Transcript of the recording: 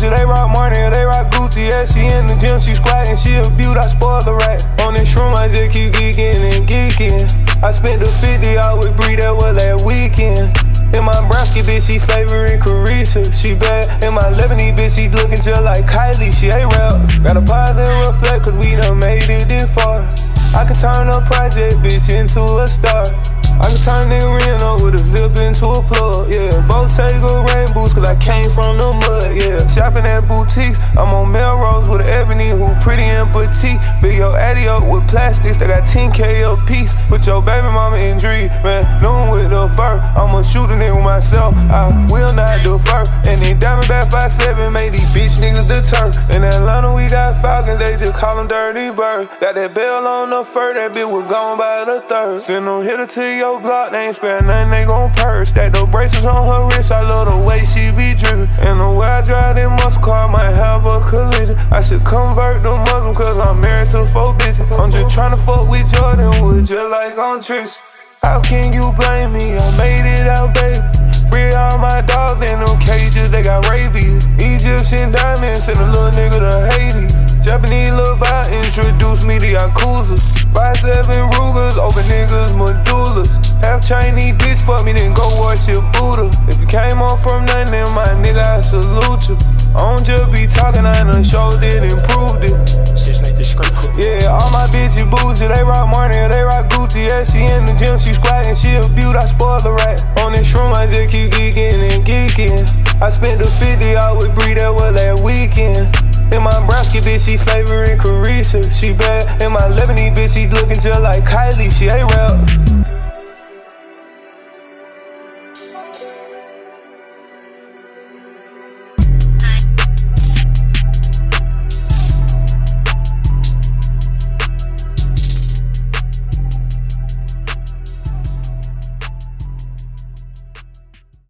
bougie, they rock money, they rock Gucci. Yeah, she in the gym, she squatting, she a beaut, I spoil the rat. On this shroom, I just keep geeking and geeking. I spent the 50 out with Bree, that was last weekend. In my Browski, bitch, she favoring Carissa. She bad. In my Lebanese, bitch, she looking just like Kylie. She ain't rap. Got a pause and reflect, cause we done made it this far. I can turn a project, bitch, into a star. I can turn nigga Reno with a zip into a plug, yeah. Bottega rain boots, cause I came from the mud, yeah. Shopping at boutiques, I'm on Melrose with an Ebony who pretty and petite. Fill your addy up with plastics, they got 10K a piece. Put your baby mama in dream, man, noon with the fur. I'ma shoot a nigga myself, I will not defer. And then Diamondback 5'7", make these bitch niggas deter. In Atlanta we got Falcons, they just call them Dirty Bird. Got that bell on the fur, that bitch was gone by the third. Send them hitter to your block, they ain't spare nothing, they gon' purse. Stack those bracelets on her wrist, I love the way she be driven. And the way I drive that muscle car might have a collision. I should convert the Muslim, cause I'm married to 4 bitches. I'm just tryna fuck with Jordan Wood, just like on tricks. How can you blame me? I made it out, baby. Free all my dogs in them cages, they got rabies. Egyptian diamonds, send a little nigga to Haiti. Japanese love, I introduced me to Yakuza. 5'7" Rugers, open niggas medullas. Half Chinese bitch fuck me, then go worship Buddha. If you came on from nothing, then my nigga, I salute you. I don't just be talking, I done showed it and proved it. Yeah, all my bitches bougie, they rock money, they rock Gucci. Yeah, she in the gym, she squatting, she a beaut, I spoil the rat. On this shroom, I just keep geeking and geeking. I spent the 50 out with Bree, that was last weekend. In my Browski, bitch, she favoring Carissa. She bad. In my Lebanese, bitch, she looking just like Kylie. She ain't rap.